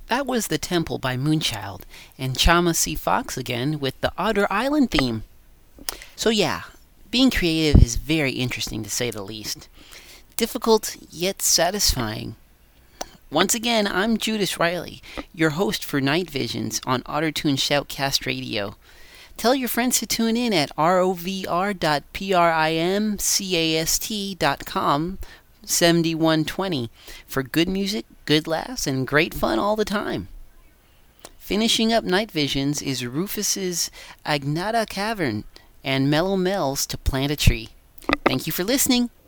That was The Temple by Moonchild, and Chama C. Fox again with the Otter Island theme. So yeah, being creative is very interesting to say the least. Difficult yet satisfying. Once again, I'm Judas Riley, your host for Night Visions on Ottertune Shoutcast Radio. Tell your friends to tune in at rovr.primcast.com 7120 for good music, good laughs, and great fun all the time. Finishing up Night Visions is Rufus's Agnata Cavern and Mellow Mel's To Plant a Tree. Thank you for listening.